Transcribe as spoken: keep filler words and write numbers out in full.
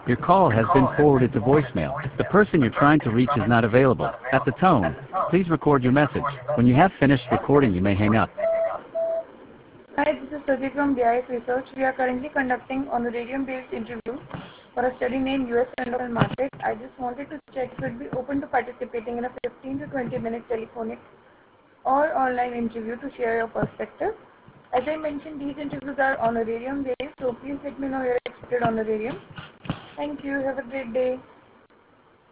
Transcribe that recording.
Your call has been forwarded to voicemail. The person you're trying to reach is not available. At the tone, please record your message. When you have finished recording, you may hang up. Hi, this is Suji from D I S Research. We are currently conducting honorarium-based interview for a study named U S Fundamental Market. I just wanted to check if you would be open to participating in a fifteen to twenty minute telephonic or online interview to share your perspective. As I mentioned, these interviews are honorarium-based, so please let me know your expected honorarium. Thank you. Have a great day.